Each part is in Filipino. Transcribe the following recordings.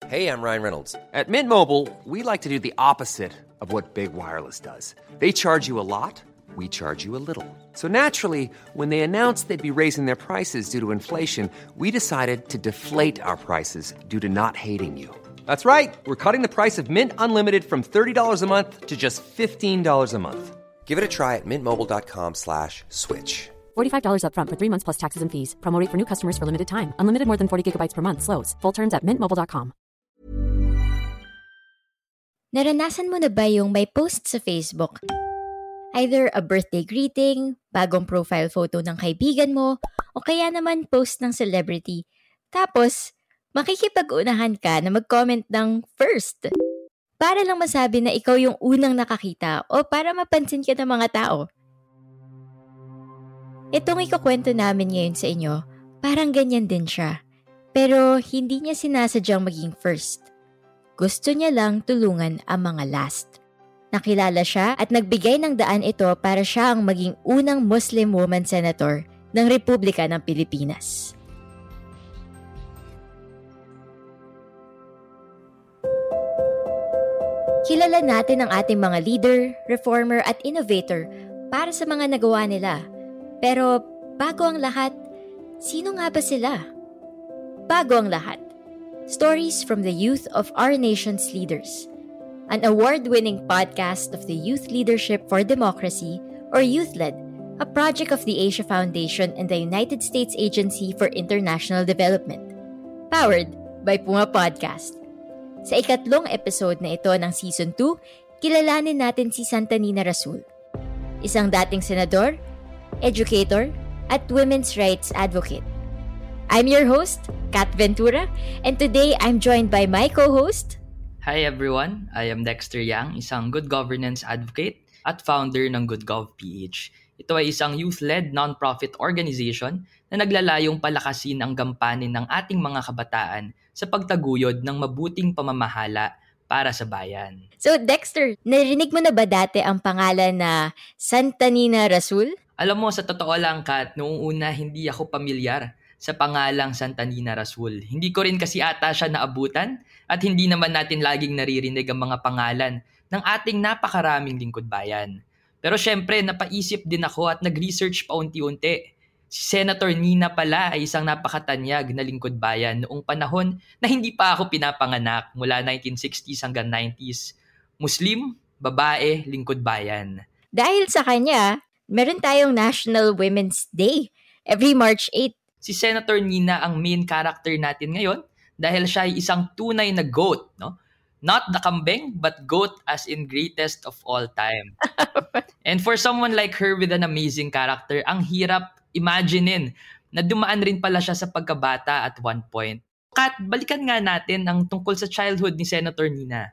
Hey, I'm Ryan Reynolds. At Mint Mobile, we like to do the opposite of what Big Wireless does. They charge you a lot, we charge you a little. So naturally, when they announced they'd be raising their prices due to inflation, we decided to deflate our prices due to not hating you. That's right. We're cutting the price of Mint Unlimited from $30 a month to just $15 a month. Give it a try at mintmobile.com/switch. $45 up front for 3 months plus taxes and fees. Promo rate for new customers for limited time. Unlimited more than 40 gigabytes per month. Slows full terms at mintmobile.com. Naranasan mo na ba yung may post sa Facebook? Either a birthday greeting, bagong profile photo ng kaibigan mo, o kaya naman post ng celebrity. Tapos, makikipag-unahan ka na mag-comment ng first. Para lang masabi na ikaw yung unang nakakita o para mapansin ka ng mga tao. Itong ikukwento namin ngayon sa inyo, parang ganyan din siya. Pero hindi niya sinasadyang maging first. Gusto niya lang tulungan ang mga last. Nakilala siya at nagbigay ng daan ito para siya ang maging unang Muslim woman senator ng Republika ng Pilipinas. Kilala natin ang ating mga leader, reformer at innovator para sa mga nagawa nila. Pero bago ang lahat, sino nga ba sila? Bago ang lahat. Stories from the youth of our nation's leaders. An award-winning podcast of the Youth Leadership for Democracy, or YouthLED, a project of the Asia Foundation and the United States Agency for International Development. Powered by Puma Podcast. Sa ikatlong episode na ito ng Season 2, kilalanin natin si Santa Nina Rasul. Isang dating senador, educator, at women's rights advocate. I'm your host, Kat Ventura, and today I'm joined by my co-host. Hi everyone, I am Dexter Yang, isang good governance advocate at founder ng GoodGovPH. Ito ay isang youth-led non-profit organization na naglalayong palakasin ang gampanin ng ating mga kabataan sa pagtaguyod ng mabuting pamamahala para sa bayan. So Dexter, narinig mo na ba dati ang pangalan na Santa Nina Rasul? Alam mo, sa totoo lang, Kat, noong una hindi ako pamilyar sa pangalang Santa Nina Rasul. Hindi ko rin kasi ata siya naabutan at hindi naman natin laging naririnig ang mga pangalan ng ating napakaraming lingkod bayan. Pero syempre, napaisip din ako at nag-research pa unti-unti. Si Senator Nina pala ay isang napakatanyag na lingkod bayan noong panahon na hindi pa ako pinapanganak mula 1960s hanggang 90s. Muslim, babae, lingkod bayan. Dahil sa kanya, meron tayong National Women's Day every March 8. Si Senator Nina ang main character natin ngayon dahil siya ay isang tunay na GOAT, no? Not the kambing, but GOAT as in greatest of all time. And for someone like her with an amazing character, ang hirap imaginein na dumaan rin pala siya sa pagkabata at one point. Kat, balikan nga natin ang tungkol sa childhood ni Senator Nina.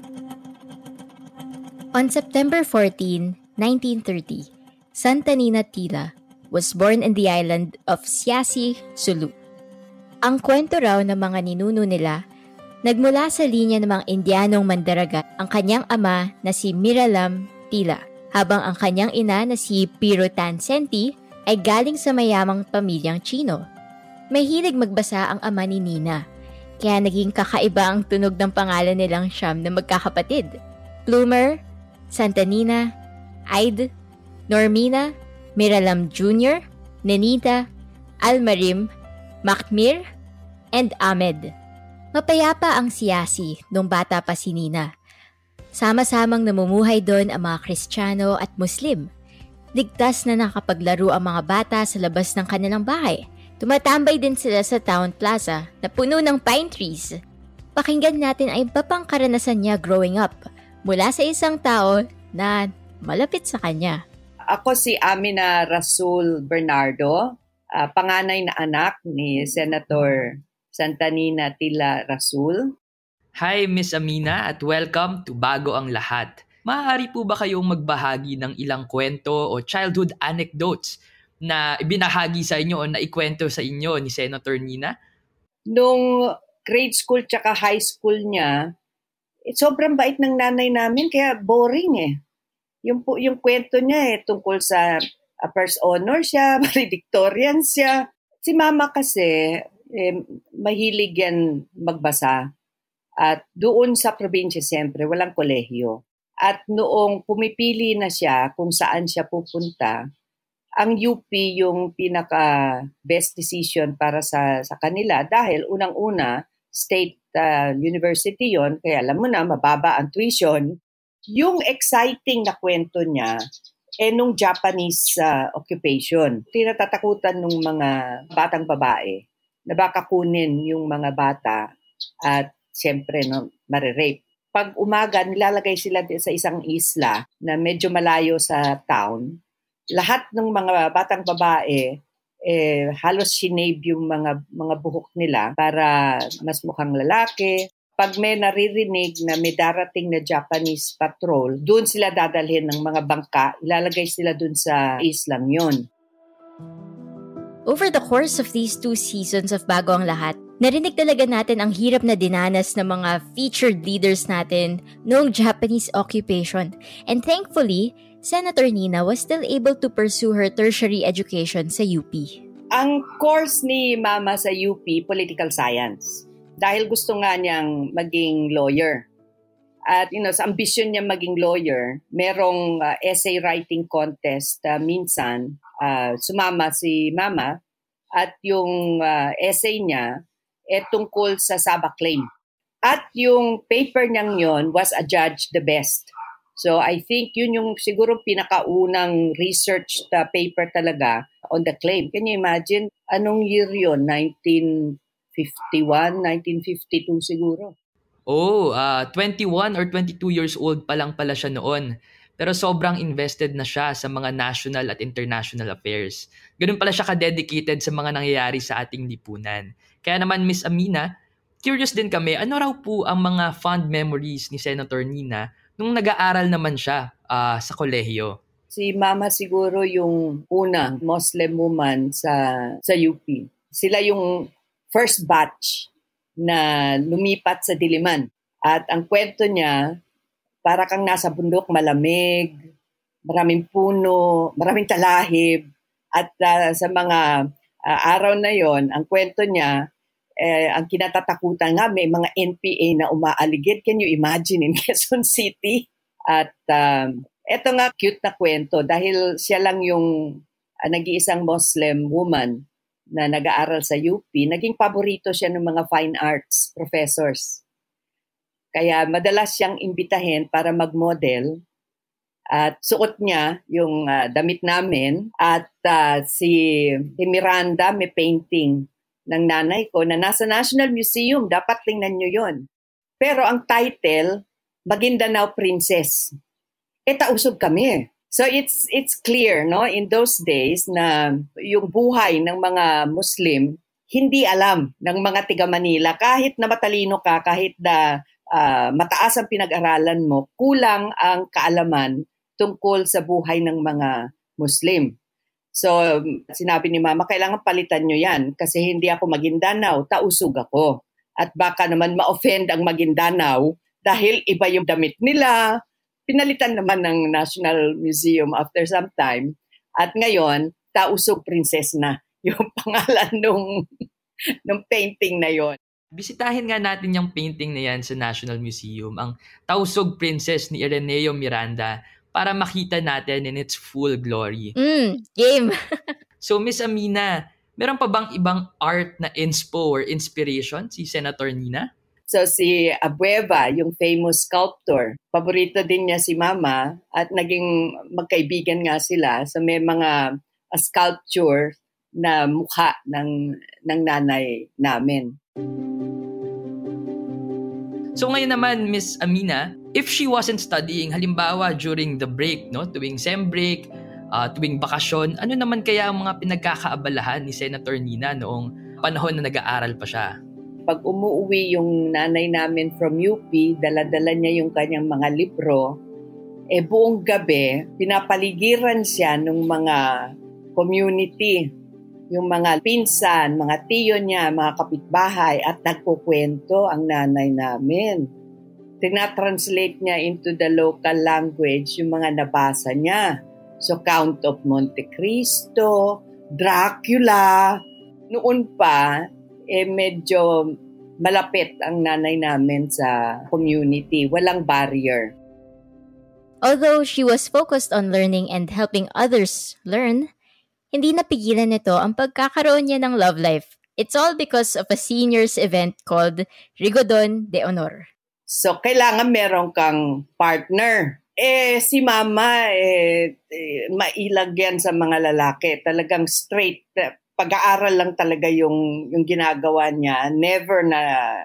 On September 14, 1930, Santa Nina Tila was born in the island of Siasi, Sulu. Ang kwento raw ng mga ninuno nila, nagmula sa linya ng mga Indianong mandaragat ang kanyang ama na si Miralam Tila, habang ang kanyang ina na si Piro Tansenti ay galing sa mayamang pamilyang Chino. May hilig magbasa ang ama ni Nina, kaya naging kakaiba ang tunog ng pangalan nilang siyam na magkakapatid. Plumer, Santa Nina, Aide, Normina, Miralam Jr., Nenita, Almarim, Makmir, and Ahmed. Mapayapa ang Siasi nung bata pa si Nina. Sama-samang namumuhay doon ang mga Kristiyano at Muslim. Ligtas na nakapaglaro ang mga bata sa labas ng kanilang bahay. Tumatambay din sila sa town plaza na puno ng pine trees. Pakinggan natin ang iba pang karanasan niya growing up mula sa isang tao na malapit sa kanya. Ako si Amina Rasul Bernardo, panganay na anak ni Senator Santa Nina Tila Rasul. Hi Miss Amina at welcome to Bago ang Lahat. Maaari po ba kayong magbahagi ng ilang kwento o childhood anecdotes na ibinahagi sa inyo o naikwento sa inyo ni Senator Nina? Nung grade school tsaka high school niya, sobrang bait ng nanay namin kaya boring eh. Yung kwento niya tungkol sa first honor siya, valedictorian siya. Si mama kasi, mahilig yan magbasa. At doon sa probinsya, siyempre, walang kolehiyo. At noong pumipili na siya kung saan siya pupunta, ang UP yung pinaka-best decision para sa kanila dahil unang-una, state university yon, kaya alam mo na, mababa ang tuition. Yung exciting na kwento niya, nung Japanese occupation. Tinatatakutan ng mga batang babae na baka kunin yung mga bata at siyempre marirape. Pag umaga, nilalagay sila sa isang isla na medyo malayo sa town. Lahat ng mga batang babae, halos sinave yung mga buhok nila para mas mukhang lalaki. Pag may naririnig na may darating na Japanese patrol, doon sila dadalhin ng mga bangka, ilalagay sila doon sa islang yon. Over the course of these 2 seasons of Bago ang Lahat, narinig talaga natin ang hirap na dinanas ng mga featured leaders natin noong Japanese occupation. And thankfully, Senator Nina was still able to pursue her tertiary education sa UP. Ang course ni Mama sa UP, Political Science. Dahil gusto nga niyang maging lawyer. At sa ambisyon niya maging lawyer, merong essay writing contest minsan. Sumama si Mama at yung essay niya tungkol sa Sabah claim. At yung paper niyang yon was adjudged the best. So I think yun yung siguro pinakaunang researched paper talaga on the claim. Can you imagine? Anong year yun? 1951, 1952 siguro. 21 or 22 years old pa lang pala siya noon. Pero sobrang invested na siya sa mga national at international affairs. Ganun pala siya ka-dedicated sa mga nangyayari sa ating lipunan. Kaya naman, Miss Amina, curious din kami, ano raw po ang mga fond memories ni Senator Nina nung nag-aaral naman siya sa kolehiyo? Si Mama siguro yung unang Muslim woman sa UP. Sila yung first batch na lumipat sa Diliman. At ang kwento niya, para kang nasa bundok, malamig, maraming puno, maraming talahib. At sa mga araw na yon, ang kwento niya, ang kinatatakutan nga, may mga NPA na umaaligid. Can you imagine in Quezon City? At eto nga, cute na kwento dahil siya lang yung nag-iisang Muslim woman na nag-aaral sa UP. Naging paborito siya ng mga fine arts professors. Kaya madalas siyang imbitahin para mag-model. At suot niya yung damit namin. At si Miranda may painting ng nanay ko na nasa National Museum. Dapat tingnan nyo yon. Pero ang title, Maguindanao Princess. Tausog kami. So it's clear, no, in those days na yung buhay ng mga Muslim hindi alam ng mga tiga Manila. Kahit na matalino ka, kahit na mataas ang pinag-aralan mo, kulang ang kaalaman tungkol sa buhay ng mga Muslim. So, sinabi ni Mama, kailangan palitan nyo yan kasi hindi ako Maguindanao, tausog ako. At baka naman ma-offend ang Maguindanao dahil iba yung damit nila. Pinalitan naman ng National Museum after some time. At ngayon, Tausog Princess na yung pangalan nung painting na yon. Bisitahin nga natin yung painting na yan sa National Museum, ang Tausog Princess ni Ireneo Miranda, para makita natin in its full glory. Game! So, Miss Amina, meron pa bang ibang art na inspo or inspiration si Senator Nina? So si Abueva, yung famous sculptor, paborito din niya si Mama at naging magkaibigan nga sila. So may mga sculpture na mukha ng nanay namin. So ngayon naman, Miss Amina, if she wasn't studying, halimbawa during the break, no, tuwing sem break, tuwing bakasyon, ano naman kaya ang mga pinagkakaabalahan ni Senator Nina noong panahon na nag-aaral pa siya? Pag umuwi yung nanay namin from UP, dala-dala niya yung kanyang mga libro, buong gabi, pinapaligiran siya ng mga community, yung mga pinsan, mga tiyo niya, mga kapitbahay, at nagkukwento ang nanay namin. Tinatranslate niya into the local language yung mga nabasa niya. So, Count of Monte Cristo, Dracula. Noon pa, medyo malapit ang nanay namin sa community. Walang barrier. Although she was focused on learning and helping others learn, hindi napigilan nito ang pagkakaroon niya ng love life. It's all because of a seniors event called Rigodon de Honor. So, kailangan meron kang partner. Si mama, mailag yan sa mga lalaki. Talagang straight. Pag-aaral lang talaga yung ginagawa niya. Never na,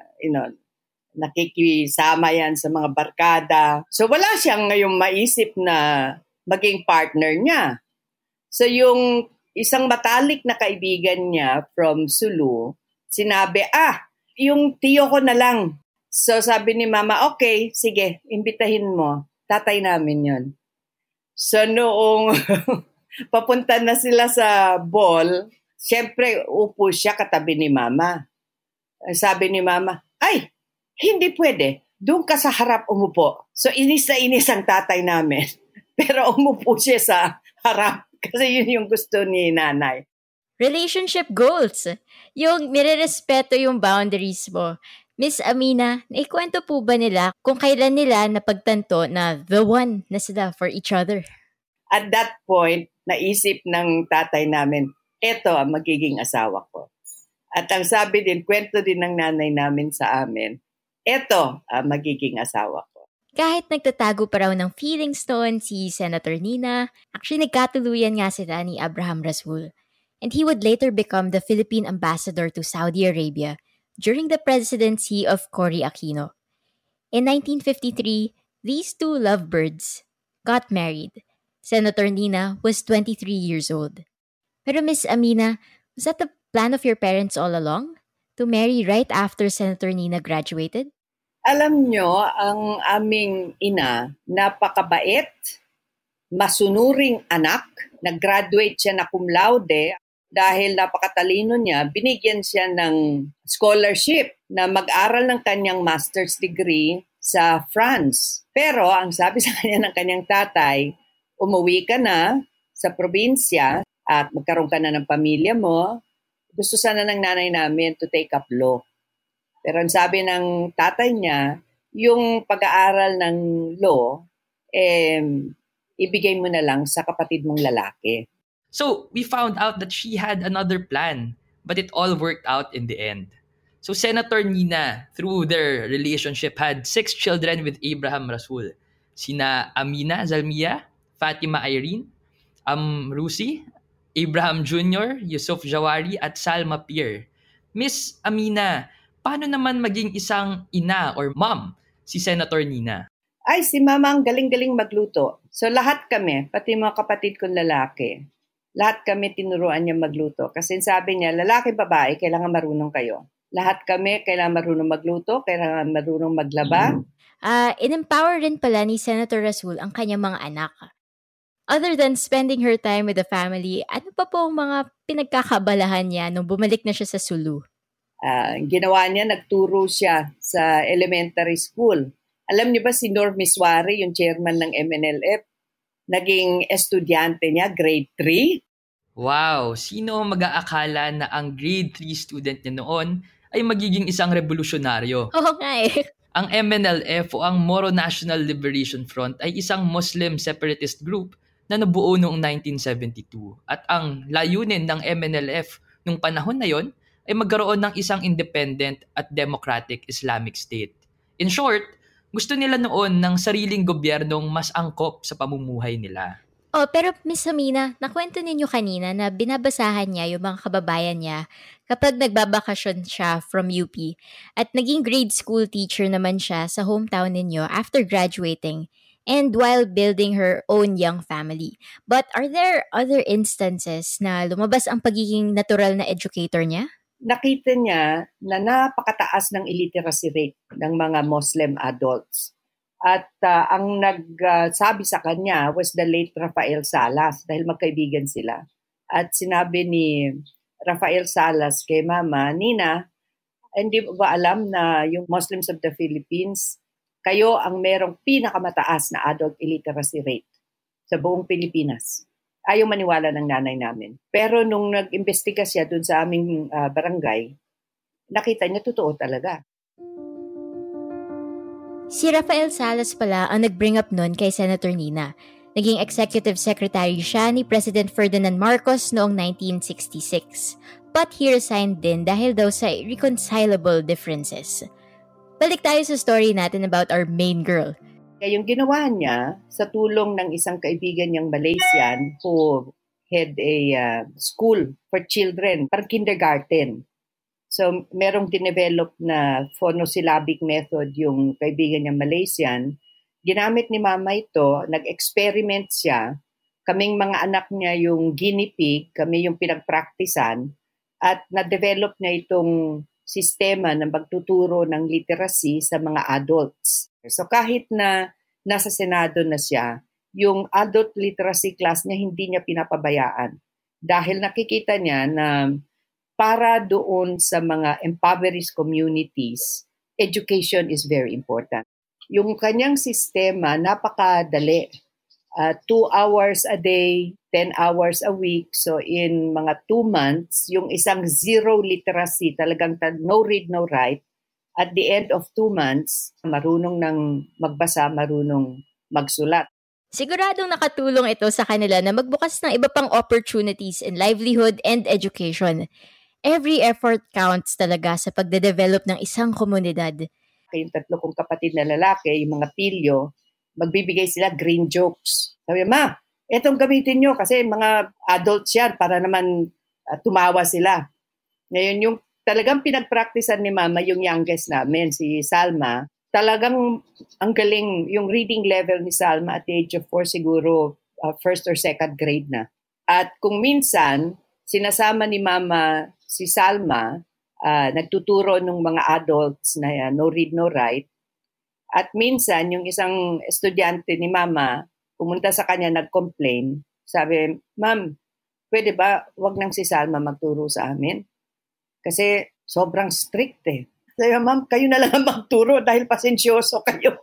nakikisama yan sa mga barkada. So, wala siyang ngayong maisip na maging partner niya. So, yung isang matalik na kaibigan niya from Sulu, sinabi, yung tiyo ko na lang. So, sabi ni mama, okay, sige, imbitahin mo. Tatay namin yon. So, noong papunta na sila sa ball, siyempre, upo siya katabi ni mama. Sabi ni mama, ay, hindi pwede. Doon ka sa harap umupo. So, inis na inis ang tatay namin. Pero umupo siya sa harap. Kasi yun yung gusto ni nanay. Relationship goals. Yung nire-respeto yung boundaries mo. Miss Amina, naikwento po ba nila kung kailan nila napagtanto na the one na sila for each other? At that point, naisip ng tatay namin, eto ang magiging asawa ko. At ang sabi din, kwento din ng nanay namin sa amin, eto ang magiging asawa ko. Kahit nagtatago pa raw ng feelings noon si Senator Nina, actually nagkatuluyan nga sila ni Abraham Rasool. And he would later become the Philippine ambassador to Saudi Arabia during the presidency of Cory Aquino. In 1953, these two lovebirds got married. Senator Nina was 23 years old. Pero Miss Amina, was that the plan of your parents all along? To marry right after Senator Nina graduated? Alam nyo, ang aming ina, napakabait, masunuring anak. Nag-graduate siya na cum laude. Dahil napakatalino niya, binigyan siya ng scholarship na mag-aral ng kanyang master's degree sa France. Pero ang sabi sa kanya ng kanyang tatay, umuwi ka na sa probinsya at magkaroon ka na ng pamilya mo. Gusto sana ng nanay namin to take up law. Pero ang sabi ng tatay niya, yung pag-aaral ng law, ibigay mo na lang sa kapatid mong lalaki. So, we found out that she had another plan, but it all worked out in the end. So, Senator Nina, through their relationship, had 6 children with Abraham Rasool. Sina Amina Zalmia, Fatima Irene, Rusi, Abraham Jr., Yusuf Jawari, at Salma Pierre. Miss Amina, paano naman maging isang ina or mom si Senator Nina? Ay, si mama ang galing-galing magluto. So, lahat kami, pati mga kapatid kong lalaki, lahat kami tinuruan niya magluto. Kasi sabi niya, lalaki, babae, kailangan marunong kayo. Lahat kami, kailangan marunong magluto, kailangan marunong maglaba. In-empower rin pala ni Senator Rasool ang kanyang mga anak. Other than spending her time with the family, ano pa po ang mga pinagkakabalahan niya nung bumalik na siya sa Sulu? Ginawa niya, nagturo siya sa elementary school. Alam niyo ba si Norm Miswari, yung chairman ng MNLF, naging estudyante niya, grade 3? Wow! Sino mag-aakala na ang grade 3 student niya noon ay magiging isang revolusyonaryo? Oo nga eh. Ang MNLF o ang Moro National Liberation Front ay isang Muslim separatist group na nabuo noong 1972. At ang layunin ng MNLF nung panahon na yon ay magkaroon ng isang independent at democratic Islamic state. In short, gusto nila noon ng sariling gobyernong mas angkop sa pamumuhay nila. Oh, pero Miss Amina, nakwento ninyo kanina na binabasahan niya yung mga kababayan niya kapag nagbabakasyon siya from UP at naging grade school teacher naman siya sa hometown ninyo after graduating and while building her own young family. But are there other instances na lumabas ang pagiging natural na educator niya? Nakita niya na napakataas ng illiteracy rate ng mga Muslim adults. At ang nagsabi sa kanya was the late Rafael Salas dahil magkaibigan sila. At sinabi ni Rafael Salas kay Mama, Nina, hindi ba alam na yung Muslims of the Philippines, kayo ang merong pinakamataas na adult illiteracy rate sa buong Pilipinas? Ayaw maniwala ng nanay namin. Pero nung nag-imbestiga siya dun sa aming barangay, nakita niya totoo talaga. Si Rafael Salas pala ang nag-bring up nun kay Senator Nina. Naging executive secretary siya ni President Ferdinand Marcos noong 1966. But he resigned din dahil daw sa irreconcilable differences. Balik tayo sa story natin about our main girl. Kaya yung ginawa niya sa tulong ng isang kaibigan niyang Malaysian who had a school for children, parang kindergarten. So, merong dinevelop na phonosyllabic method yung kaibigan niya Malaysian. Ginamit ni Mama ito, nag-experiment siya. Kaming mga anak niya yung guinea pig, kami yung pinagpraktisan. At na-develop niya itong sistema ng pagtuturo ng literacy sa mga adults. So, kahit na nasa Senado na siya, yung adult literacy class niya hindi niya pinapabayaan. Dahil nakikita niya na para doon sa mga impoverished communities, education is very important. Yung kanyang sistema, napakadali. 2 hours a day, 10 hours a week. So in mga 2 months, yung isang zero literacy, talagang no read, no write. At the end of 2 months, marunong ng magbasa, marunong magsulat. Siguradong nakatulong ito sa kanila na magbukas ng iba pang opportunities in livelihood and education. Every effort counts talaga sa pagde-develop ng isang komunidad. Yung 3 kong kapatid na lalaki, yung mga pilyo, magbibigay sila green jokes. Sabi, Ma, etong gamitin nyo kasi mga adults yan para naman tumawa sila. Ngayon, yung talagang pinagpraktisan ni Mama, yung youngest namin, si Salma, talagang ang galing, yung reading level ni Salma at the age of 4 siguro, 1st or 2nd grade na. At kung minsan, sinasama ni Mama si Salma, nagtuturo ng mga adults na no read, no write. At minsan, yung isang estudyante ni Mama, pumunta sa kanya, nag-complain. Sabi, Ma'am, pwede ba wag nang si Salma magturo sa amin? Kasi sobrang strict eh. Sabi, Ma'am, kayo na lang magturo dahil pasensyoso kayo.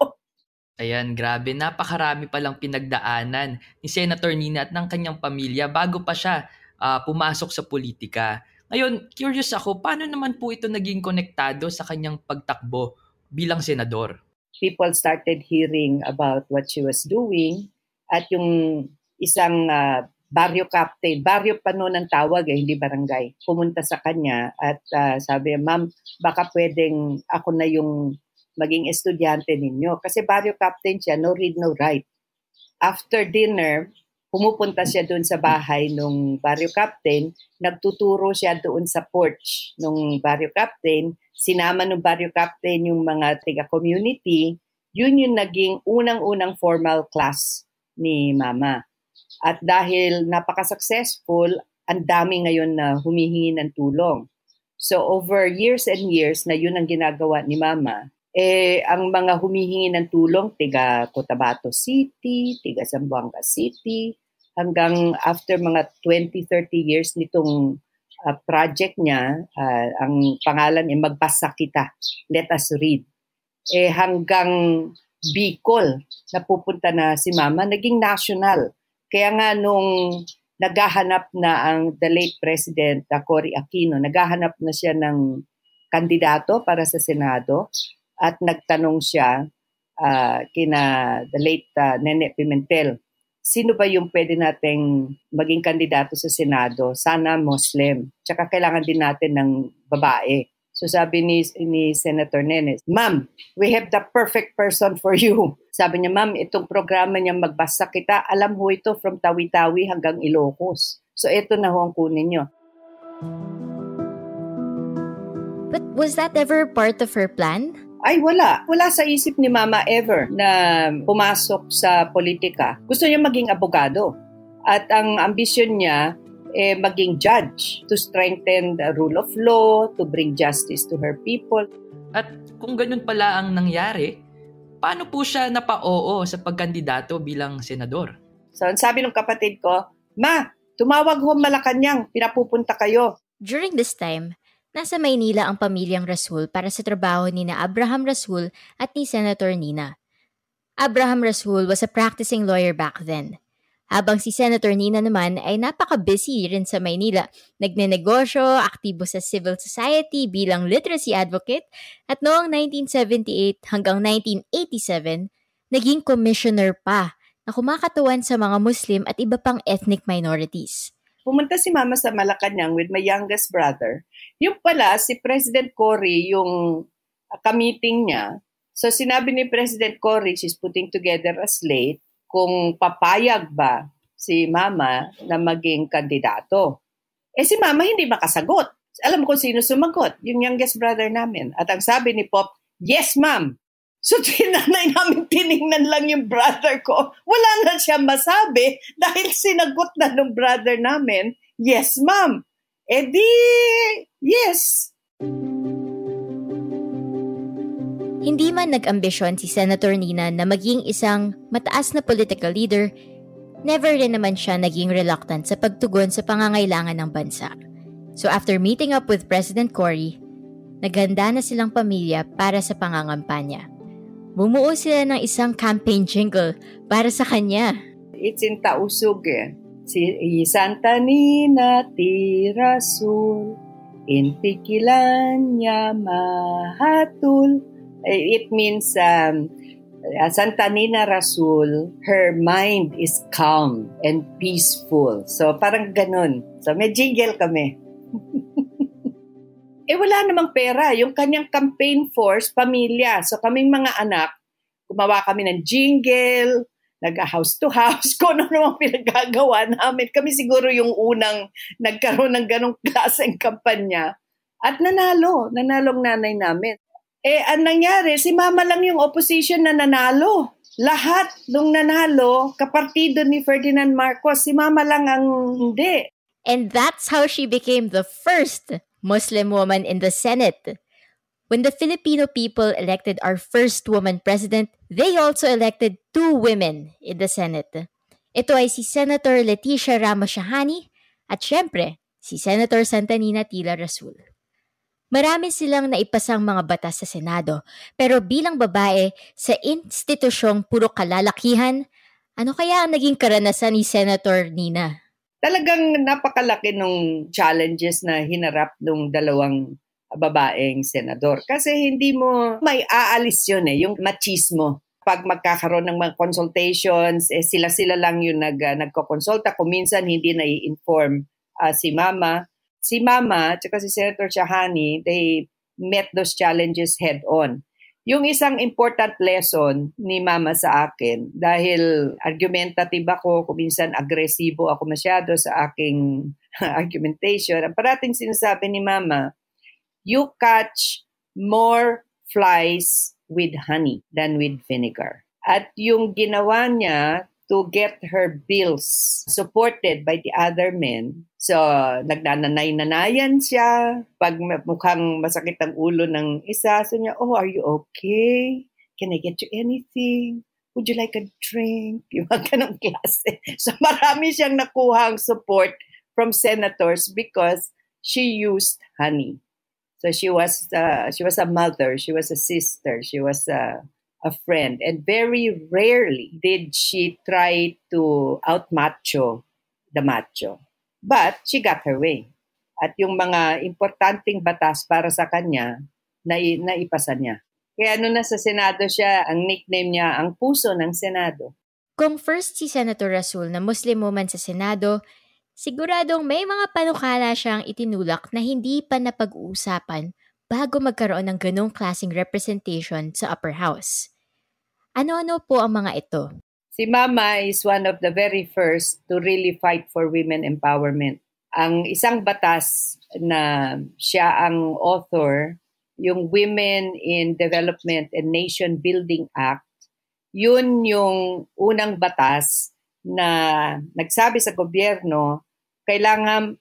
Ayan, grabe. Napakarami palang pinagdaanan ni Senator Nina at ng kanyang pamilya bago pa siya pumasok sa politika. Ngayon, curious ako, paano naman po ito naging konektado sa kanyang pagtakbo bilang senador? People started hearing about what she was doing at yung isang barrio captain, barrio pa noon ang tawag hindi barangay, pumunta sa kanya at sabi, Ma'am, baka pwedeng ako na yung maging estudyante ninyo. Kasi barrio captain siya, no read, no write. After dinner, pumupunta siya doon sa bahay ng barrio captain, nagtuturo siya doon sa porch ng barrio captain, sinama ng barrio captain yung mga taga-community, yun yung naging unang-unang formal class ni Mama. At dahil napaka-successful, ang dami ngayon na humihingi ng tulong. So over years and years na yun ang ginagawa ni Mama, ang mga humihingi ng tulong, tiga Cotabato City, tiga Zamboanga City, hanggang after mga 20-30 years nitong project niya, ang pangalan ay Magbasa Kita, Let Us Read. Hanggang Bicol, napupunta na si Mama, naging national. Kaya nga nung naghahanap na ang the late President Cory Aquino, naghahanap na siya ng kandidato para sa Senado at nagtanong siya kina the late Nene Pimentel, sino ba yung pwede nating maging kandidato sa Senado? Sana Muslim. Tsaka kailangan din natin ng babae. So sabi ni Senator Nene, Ma'am, we have the perfect person for you. Sabi niya, Ma'am, itong programa niya Magbasa Kita, alam ho ito from Tawi-Tawi hanggang Ilocos. So ito na ho ang kunin niyo. But was that ever part of her plan? Ay, wala. Wala sa isip ni Mama ever na pumasok sa politika. Gusto niya maging abogado. At ang ambisyon niya, maging judge to strengthen the rule of law, to bring justice to her people. At kung ganun pala ang nangyari, paano po siya napa-oo sa pagkandidato bilang senador? So, sabi ng kapatid ko, Ma, tumawag ho Malacanang, pinapupunta kayo. During this time, nasa Maynila ang pamilyang Rasul para sa trabaho ni na Abraham Rasul at ni Senator Nina. Abraham Rasul was a practicing lawyer back then. Habang si Senator Nina naman ay napaka-busy rin sa Maynila. Nagnenegosyo, aktibo sa civil society bilang literacy advocate at noong 1978 hanggang 1987, naging commissioner pa na kumakatuwan sa mga Muslim at iba pang ethnic minorities. Pumunta si Mama sa Malacanang with my youngest brother. Yung pala, si President Cory, yung ka-meeting niya. So sinabi ni President Cory, she's putting together a slate kung papayag ba si Mama na maging kandidato. Si Mama hindi makasagot. Alam mo kung sino sumagot, yung youngest brother namin. At ang sabi ni Pop, yes, ma'am. So tinanay namin, tiningnan lang yung brother ko. Wala na siya masabi dahil sinagot na ng brother namin, yes, ma'am. Yes. Hindi man nag-ambisyon si Senator Nina na maging isang mataas na political leader, never rin naman siya naging reluctant sa pagtugon sa pangangailangan ng bansa. So after meeting up with President Cory, naghanda na silang pamilya para sa pangangampanya. Bumuo sila ng isang campaign jingle para sa kanya. It's in Tausug Si Santa Nina Tirasul, intikilan niya mahatul. It means Santa Nina Rasul, her mind is calm and peaceful. So parang ganun. So may jingle kami. Wala namang pera. Yung kanyang campaign force, pamilya. So kaming mga anak, gumawa kami ng jingle, nag-house to house, kung ano namang pinagagawa namin. Kami siguro yung unang nagkaroon ng ganong klaseng kampanya. At nanalong nanay namin. Ang nangyari, si Mama lang yung opposition na nanalo. Lahat nung nanalo, kapartido ni Ferdinand Marcos, si Mama lang ang hindi. And that's how she became the first Muslim woman in the Senate. When the Filipino people elected our first woman president, they also elected 2 women in the Senate. Ito ay si Senator Leticia Ramos-Shahani at syempre, si Senator Santa Nina Tila Rasul. Marami silang naipasang mga batas sa Senado, pero bilang babae sa institusyong puro kalalakihan, ano kaya ang naging karanasan ni Senator Nina? Talagang napakalaki nung challenges na hinarap nung dalawang babaeng senador. Kasi hindi mo may aalis yun yung machismo. Pag magkakaroon ng mga consultations, sila lang yung nagko-consulta. Kung minsan hindi na i-inform si Mama. Si Mama at si Senator Shahani, they met those challenges head-on. Yung isang important lesson ni Mama sa akin, dahil argumentative ako, kung minsan agresibo ako masyado sa aking argumentation, ang parating sinasabi ni Mama, you catch more flies with honey than with vinegar. At yung ginawa niya to get her bills supported by the other men. So, nagnanay-nanayan siya. Pag mukhang masakit ang ulo ng isa, so niya, oh, are you okay? Can I get you anything? Would you like a drink? Yung mga ganong klase. So, marami siyang nakuhang support from senators because she used honey. So, she was a mother, she was a sister, she was a friend, and very rarely did she try to out-macho the macho. But she got her way. At yung mga importanteng batas para sa kanya, naipasa niya. Kaya nung nasa Senado siya, ang nickname niya, ang puso ng Senado. Kung first si Senator Rasul na Muslim woman sa Senado, siguradong may mga panukala siyang itinulak na hindi pa napag-uusapan bago magkaroon ng ganong klaseng representation sa upper house. Ano-ano po ang mga ito? Si Mama is one of the very first to really fight for women empowerment. Ang isang batas na siya ang author, yung Women in Development and Nation Building Act, yun yung unang batas na nagsabi sa gobyerno kailangan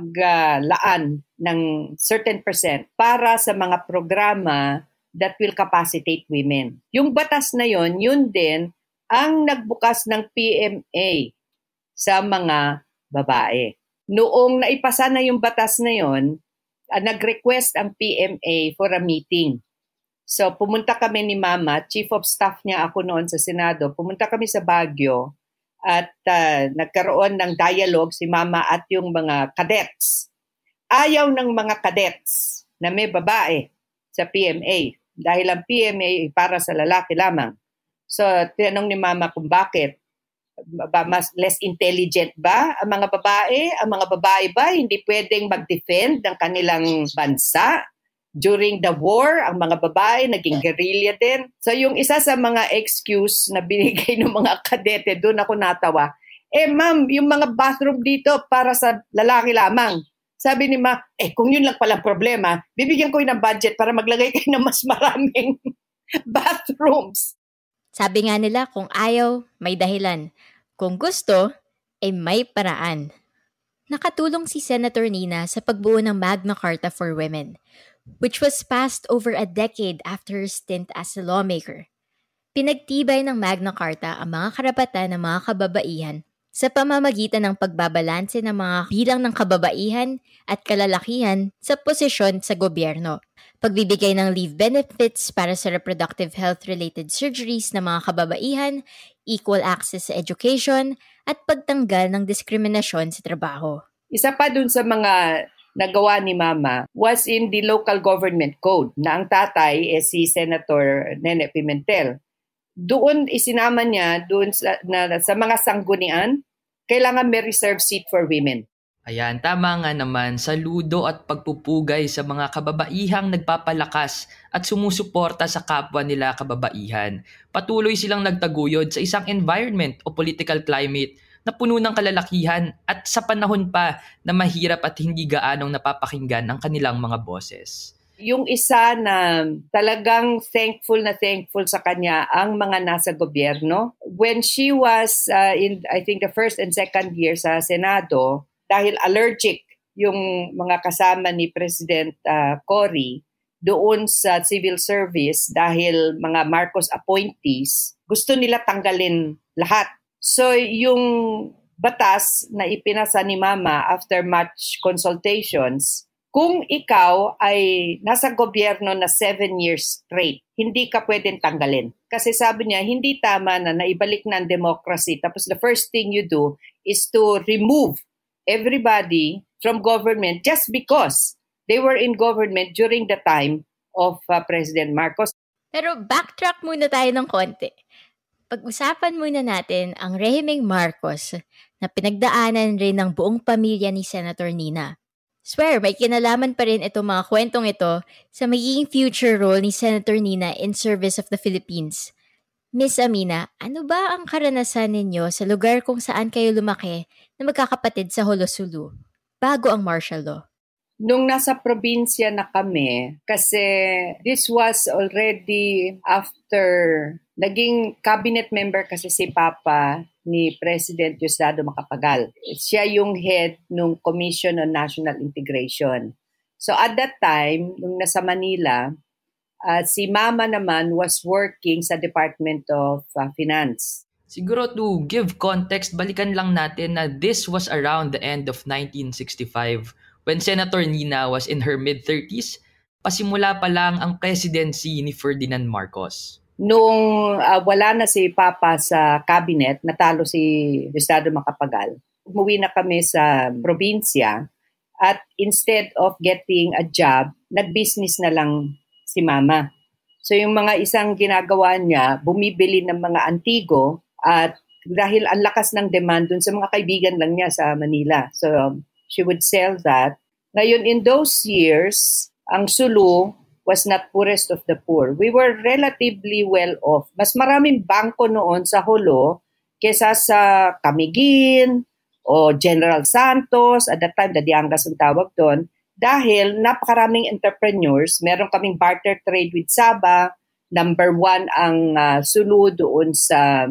maglaan ng certain percent para sa mga programa that will capacitate women. Yung batas na yun din ang nagbukas ng PMA sa mga babae. Noong naipasa na yung batas na yun, nag-request ang PMA for a meeting. So pumunta kami ni Mama, Chief of Staff niya ako noon sa Senado, pumunta kami sa Baguio at nagkaroon ng dialogue si Mama at yung mga cadets. Ayaw ng mga cadets na may babae sa PMA dahil ang PMA para sa lalaki lamang. So, tinanong ni Mama kung bakit. Mas less intelligent ba ang mga babae? Ang mga babae ba hindi pwedeng mag-defend ng kanilang bansa? During the war, ang mga babae naging guerrilla din. So yung isa sa mga excuse na binigay ng mga kadete, doon ako natawa. Ma'am, yung mga bathroom dito para sa lalaki lamang. Sabi ni Ma, kung yun lang palang problema, bibigyan ko yun ng budget para maglagay kayo ng mas maraming bathrooms. Sabi nga nila, kung ayaw, may dahilan. Kung gusto, may paraan. Nakatulong si Senator Nina sa pagbuo ng Magna Carta for Women, which was passed over a decade after her stint as a lawmaker. Pinagtibay ng Magna Carta ang mga karapatan ng mga kababaihan sa pamamagitan ng pagbabalanse ng mga bilang ng kababaihan at kalalakihan sa posisyon sa gobyerno. Pagbibigay ng leave benefits para sa reproductive health-related surgeries ng mga kababaihan, equal access sa education, at pagtanggal ng diskriminasyon sa trabaho. Isa pa dun sa mga nagawa ni Mama was in the local government code na ang tatay si Senator Nene Pimentel. Doon isinama niya sa mga sanggunian, kailangan may reserved seat for women. Ayan, tama nga naman, saludo at pagpupugay sa mga kababaihang nagpapalakas at sumusuporta sa kapwa nila kababaihan. Patuloy silang nagtaguyod sa isang environment o political climate na puno ng kalalakihan at sa panahon pa na mahirap at hindi gaanong napapakinggan ang kanilang mga boses. Yung isa na talagang thankful sa kanya ang mga nasa gobyerno. When she was in, I think, the first and second year sa Senado, dahil allergic yung mga kasama ni President Cory doon sa civil service dahil mga Marcos appointees, gusto nila tanggalin lahat. So yung batas na ipinasa ni Mama after much consultations, kung ikaw ay nasa gobyerno na 7 years straight, hindi ka pwedeng tanggalin. Kasi sabi niya, hindi tama na naibalik na ang democracy. Tapos the first thing you do is to remove everybody from government just because they were in government during the time of President Marcos. Pero backtrack muna tayo ng konti. Pag-usapan muna natin ang rehimeng Marcos na pinagdaanan rin ng buong pamilya ni Senator Nina. Swear, may kinalaman pa rin itong mga kwentong ito sa magiging future role ni Senator Nina in service of the Philippines. Miss Amina, ano ba ang karanasan ninyo sa lugar kung saan kayo lumaki na magkakapatid sa Holosulu bago ang martial law? Nung nasa probinsya na kami, kasi this was already after naging cabinet member kasi si Papa ni President Diosdado Macapagal. Siya yung head ng Commission on National Integration. So at that time, nung nasa Manila, si Mama naman was working sa Department of Finance. Siguro to give context, balikan lang natin na this was around the end of 1965 when Senator Nina was in her mid-30s. Pasimula pa lang ang presidency ni Ferdinand Marcos. Nung wala na si Papa sa cabinet, natalo si Diosdado Macapagal, umuwi na kami sa probinsya at instead of getting a job, nag-business na lang si Mama. So yung mga isang ginagawa niya, bumibili ng mga antigo at dahil ang lakas ng demand dun sa mga kaibigan lang niya sa Manila. So she would sell that. Ngayon, in those years, ang Sulu was not poorest of the poor. We were relatively well off. Mas maraming bangko noon sa Holo kesa sa Camiguin o General Santos. At that time, Dadiangas ang tawag doon. Dahil napakaraming entrepreneurs, meron kaming barter trade with Sabah. Number 1 ang Sulu doon sa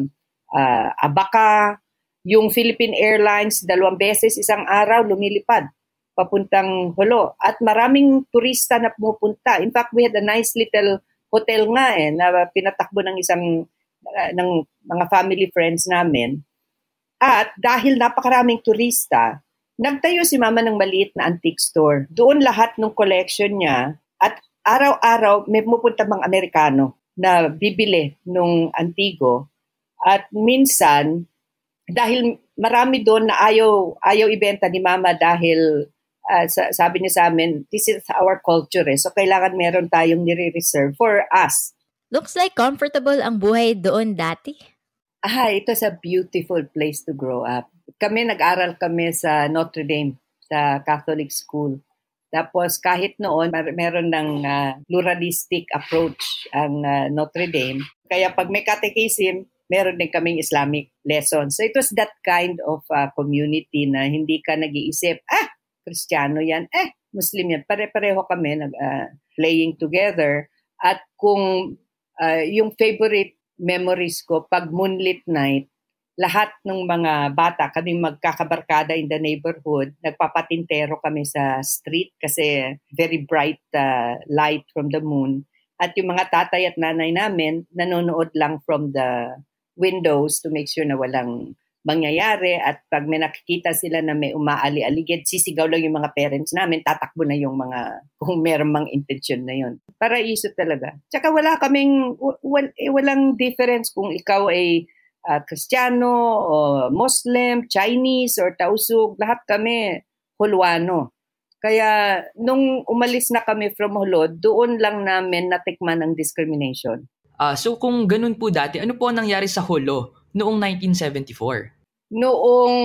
Abaca. Yung Philippine Airlines, 2 beses isang araw lumilipad papuntang Holo. At maraming turista na pumupunta. In fact, we had a nice little hotel nga na pinatakbo ng ng mga family friends namin. At dahil napakaraming turista, nagtayo si Mama ng maliit na antique store. Doon lahat ng collection niya at araw-araw may pumupunta mga Amerikano na bibili ng antigo. At minsan, dahil marami doon na ayaw ibenta ni Mama dahil sabi niya sa amin, this is our culture So kailangan meron tayong nire-reserve for us. Looks like comfortable ang buhay doon dati. It was a beautiful place to grow up. Nag-aral kami sa Notre Dame, sa Catholic school. Tapos kahit noon, meron ng pluralistic approach ang Notre Dame. Kaya pag may catechism, meron din kaming Islamic lessons. So it was that kind of community na hindi ka nag-iisip, Kristiyano yan, Muslim yan. Pare-pareho kami playing together. At kung yung favorite memories ko, pag moonlit night, lahat ng mga bata, kaming magkakabarkada in the neighborhood, nagpapatintero kami sa street kasi very bright light from the moon. At yung mga tatay at nanay namin, nanonood lang from the windows to make sure na walang mangyayari. At pag may nakikita sila na may umaali-aligid, sisigaw lang yung mga parents namin, tatakbo na yung mga, kung meron mang intention na yun. Paraiso talaga. Tsaka walang difference kung ikaw ay Kristiyano, o Muslim, Chinese, or Tausug, lahat kami Hulwano. Kaya nung umalis na kami from Hulod, doon lang namin natikman ang discrimination. So kung ganun po dati, ano po ang nangyari sa Hulo noong 1974? Noong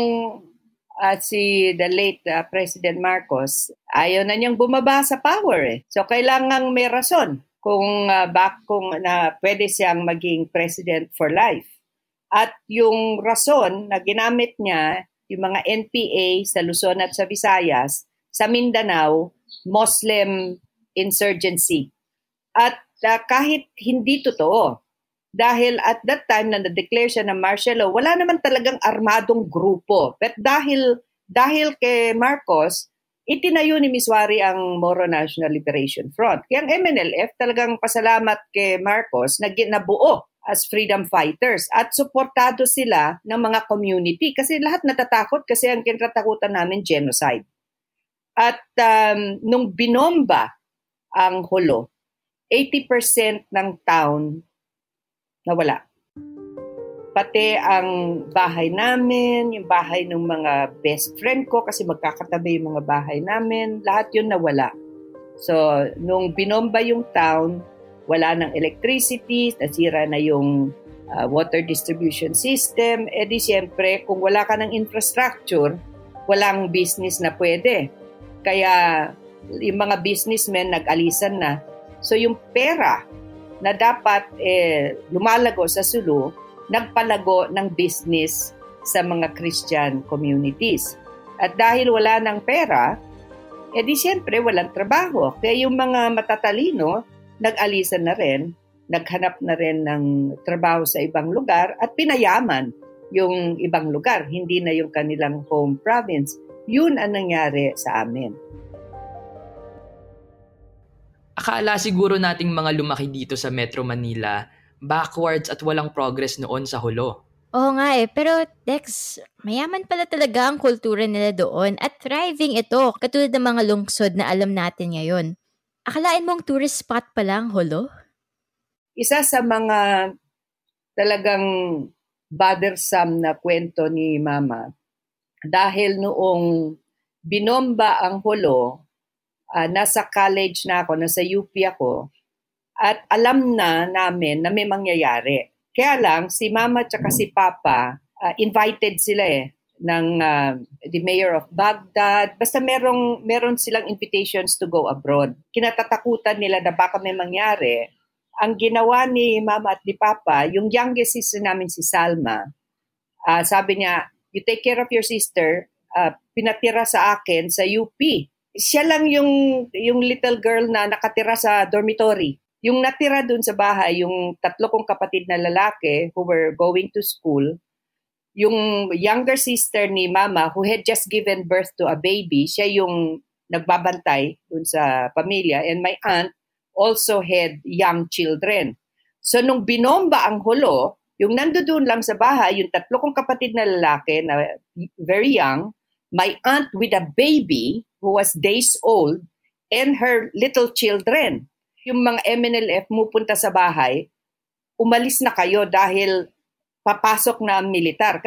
the late President Marcos, ayaw na niyang bumaba sa power So kailangang may rason kung pwede siyang maging president for life. At yung rason na ginamit niya, yung mga NPA sa Luzon at sa Visayas, sa Mindanao, Muslim insurgency. At kahit hindi totoo, dahil at that time na na-declare siya ng martial law, wala naman talagang armadong grupo. But dahil kay Marcos, itinayo ni Miswari ang Moro National Liberation Front. Kaya ang MNLF talagang pasalamat kay Marcos na nabuo as freedom fighters at suportado sila ng mga community kasi lahat natatakot kasi ang kinatatakutan namin genocide. At nung binomba ang Hulo, 80% ng town nawala. Pati ang bahay namin, yung bahay ng mga best friend ko kasi magkakatabi yung mga bahay namin, lahat yun nawala. So, nung binomba yung town, wala ng electricity, nasira na yung water distribution system, di siyempre, kung wala ka ng infrastructure, walang business na pwede. Kaya yung mga businessmen nag-alisan na. So yung pera na dapat lumalago sa Sulu, nagpalago ng business sa mga Christian communities. At dahil wala ng pera, di siyempre walang trabaho. Kaya yung mga matatalino, nag-alisan na rin, naghanap na rin ng trabaho sa ibang lugar at pinayaman yung ibang lugar, hindi na yung kanilang home province. Yun ang nangyari sa amin. Akala siguro nating mga lumaki dito sa Metro Manila, backwards at walang progress noon sa Hulo. Oo nga pero Dex, mayaman pala talaga ang kultura nila doon at thriving ito, katulad ng mga lungsod na alam natin ngayon. Akalain mong tourist spot pala ang Hulo? Isa sa mga talagang bothersome na kwento ni Mama, dahil noong binomba ang Hulo, nasa college na ako, nasa UP ako, at alam na namin na may mangyayari. Kaya lang, si Mama at si Papa, invited sila ng the mayor of Baghdad. Basta meron silang invitations to go abroad. Kinatatakutan nila na baka may mangyari. Ang ginawa ni Mama at ni Papa, yung youngest sister namin si Salma, sabi niya, you take care of your sister, pinatira sa akin sa UP. Siya lang yung little girl na nakatira sa dormitory. Yung natira dun sa bahay, yung 3 kong kapatid na lalaki who were going to school, yung younger sister ni Mama who had just given birth to a baby, siya yung nagbabantay dun sa pamilya. And my aunt also had young children. So nung binomba ang Hulo, yung nandoon lang sa bahay, yung 3 kong kapatid na lalaki na very young, my aunt with a baby who was days old, and her little children. Yung mga MNLF pupunta sa bahay, umalis na kayo dahil papasok na ang militar. Kasi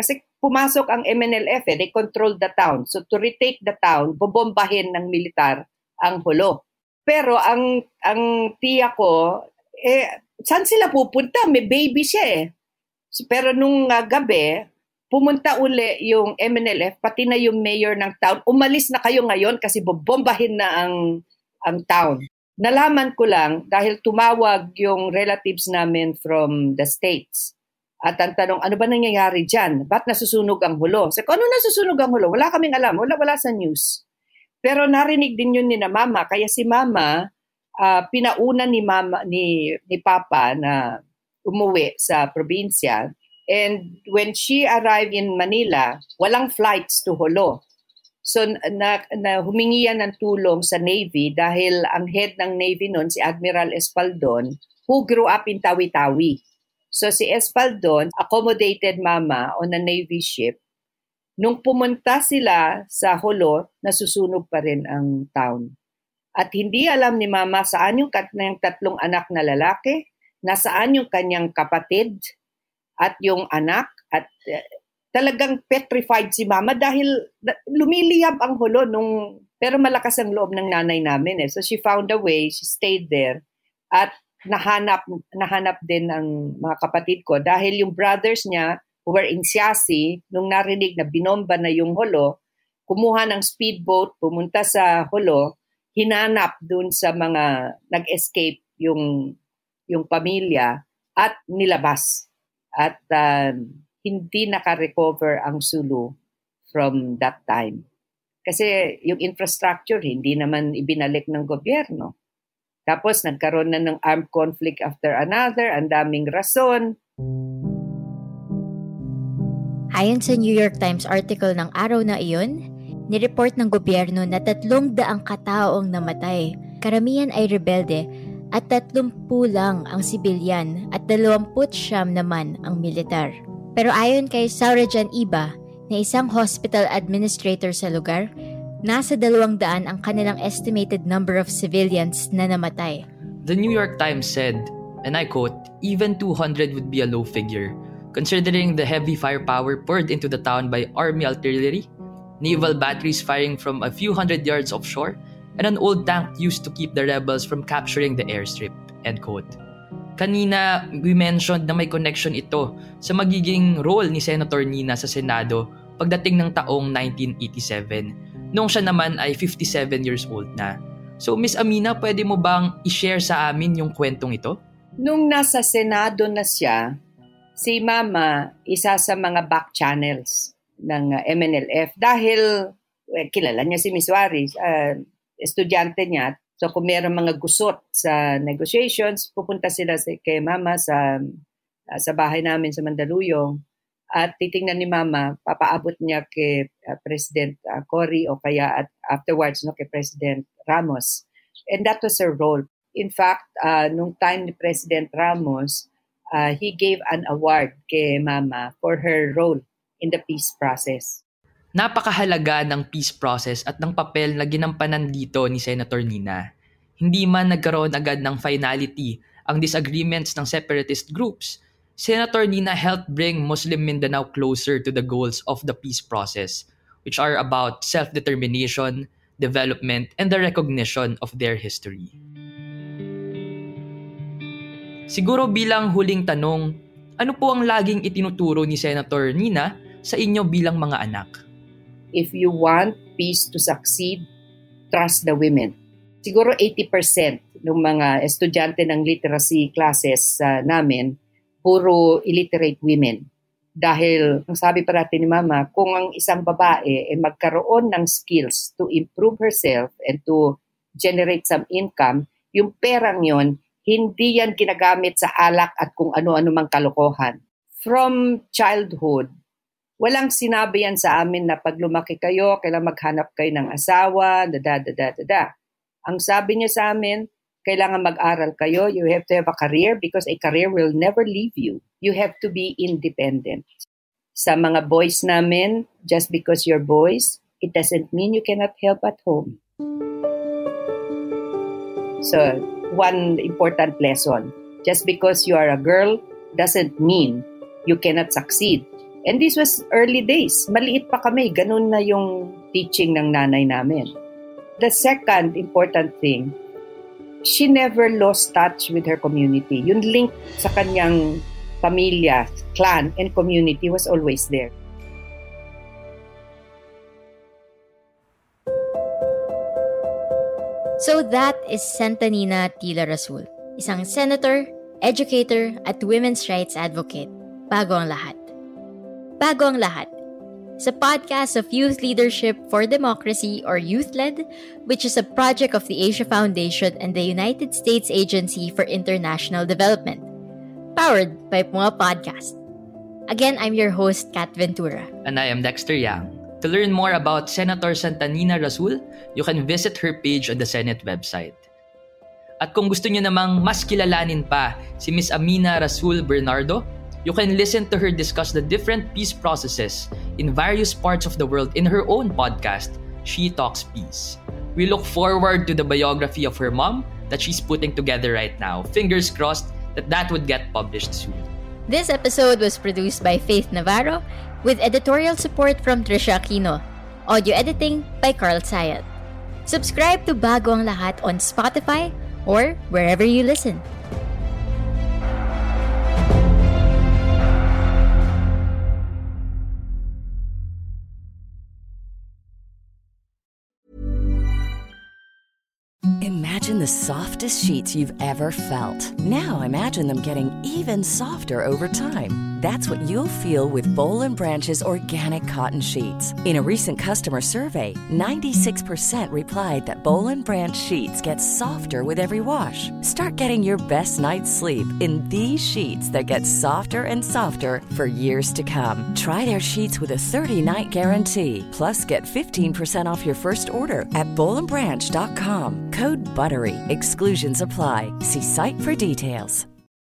pumasok ang MNLF, they controlled the town. So to retake the town, bobombahin ng militar ang Jolo. Pero ang tiya ko, saan sila pupunta? May baby siya eh. Pero nung gabi, pumunta uli yung MNLF, pati na yung mayor ng town. Umalis na kayo ngayon kasi bobombahin na ang town. Nalaman ko lang dahil tumawag yung relatives namin from the States. At ang tanong, ano ba nangyayari dyan? Ba't nasusunog ang Jolo? Sabi ko, ano nasusunog ang Jolo? Wala kaming alam. Wala sa news. Pero narinig din yun ni na mama. Kaya si mama, pinauna ni Papa na umuwi sa probinsya. And when she arrived in Manila, walang flights to Jolo. So humingi yan ng tulong sa Navy dahil ang head ng Navy noon, si Admiral Espaldon, who grew up in Tawi-Tawi. So si Espaldon accommodated mama on a Navy ship. Nung pumunta sila sa Jolo, nasusunog pa rin ang town. At hindi alam ni mama saan yung kanyang 3 anak na lalaki, nasaan yung kanyang kapatid at yung anak. At talagang petrified si mama dahil lumiliyab ang Jolo pero malakas ang loob ng nanay namin. So she found a way, she stayed there at nahanap din ang mga kapatid ko dahil yung brothers niya who were in Siasi, nung narinig na binomba na yung Jolo, kumuha ng speedboat, pumunta sa Jolo, hinanap dun sa mga nag-escape yung pamilya at nilabas. At hindi naka-recover ang Sulu from that time. Kasi yung infrastructure, hindi naman ibinalik ng gobyerno. Tapos nagkaroon na ng armed conflict after another, ang daming rason. Ayon sa New York Times article ng araw na iyon, nireport ng gobyerno na 300 kataong namatay. Karamihan ay rebelde at 30 lang ang sibilyan at 29 naman ang militar. Pero ayon kay Saurajan Iba, na isang hospital administrator sa lugar, nasa 200 ang kanilang estimated number of civilians na namatay. The New York Times said, and I quote, "Even 200 would be a low figure, considering the heavy firepower poured into the town by army artillery, naval batteries firing from a few hundred yards offshore, and an old tank used to keep the rebels from capturing the airstrip." End quote. Kanina, we mentioned na may connection ito sa magiging role ni Senator Nina sa Senado pagdating ng taong 1987, noong siya naman ay 57 years old na. So, Miss Amina, pwede mo bang i-share sa amin yung kwentong ito? Nung nasa Senado na siya, si Mama, isa sa mga back channels ng MNLF dahil kilala niya si Miss Juarez, estudyante niya. So kung mayroong mga gusot sa negotiations, pupunta sila kay Mama sa bahay namin sa Mandaluyong at titingnan ni Mama, papaabot niya kay President Cory o kaya afterwards kay President Ramos. And that was her role. In fact, nung time ni President Ramos, he gave an award kay Mama for her role in the peace process. Napakahalaga ng peace process at ng papel na ginampanan dito ni Senator Nina. Hindi man nagkaroon agad ng finality ang disagreements ng separatist groups, Senator Nina helped bring Muslim Mindanao closer to the goals of the peace process, which are about self-determination, development, and the recognition of their history. Siguro bilang huling tanong, ano po ang laging itinuturo ni Senator Nina sa inyo bilang mga anak? If you want peace to succeed, trust the women. Siguro 80% ng mga estudyante ng literacy classes namin, puro illiterate women. Dahil, ang sabi parati ni Mama, kung ang isang babae magkaroon ng skills to improve herself and to generate some income, yung perang yon, hindi yan ginagamit sa alak at kung ano-ano mang kalokohan. From childhood, walang sinabi yan sa amin na pag lumaki kayo, kailangan maghanap kayo ng asawa, Ang sabi niya sa amin, kailangan mag-aral kayo, you have to have a career because a career will never leave you. You have to be independent. Sa mga boys namin, just because you're boys, it doesn't mean you cannot help at home. So, one important lesson, just because you are a girl doesn't mean you cannot succeed. And this was early days. Maliit pa kami. Ganun na yung teaching ng nanay namin. The second important thing, she never lost touch with her community. Yung link sa kanyang pamilya, clan, and community was always there. So that is Santa Nina Tila Rasul, isang senator, educator, at women's rights advocate. Bago ang lahat. Bago ang lahat. Sa podcast of Youth Leadership for Democracy or Youth-Led, which is a project of the Asia Foundation and the United States Agency for International Development. Powered by Punga Podcast. Again, I'm your host, Kat Ventura. And I am Dexter Yang. To learn more about Senator Santa Nina Rasul, you can visit her page on the Senate website. At kung gusto niyo namang mas kilalanin pa si Miss Amina Rasul Bernardo, you can listen to her discuss the different peace processes in various parts of the world in her own podcast, She Talks Peace. We look forward to the biography of her mom that she's putting together right now. Fingers crossed that would get published soon. This episode was produced by Faith Navarro with editorial support from Trisha Aquino. Audio editing by Carl Sayat. Subscribe to Bago ang Lahat on Spotify or wherever you listen. Imagine the softest sheets you've ever felt. Now imagine them getting even softer over time. That's what you'll feel with Boll & Branch's organic cotton sheets. In a recent customer survey, 96% replied that Boll & Branch sheets get softer with every wash. Start getting your best night's sleep in these sheets that get softer and softer for years to come. Try their sheets with a 30-night guarantee. Plus, get 15% off your first order at bollandbranch.com. Code BUTTERY. Exclusions apply. See site for details.